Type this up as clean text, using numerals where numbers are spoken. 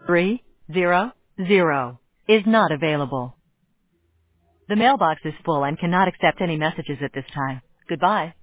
300 is not available. The mailbox is full and cannot accept any messages at this time. Goodbye.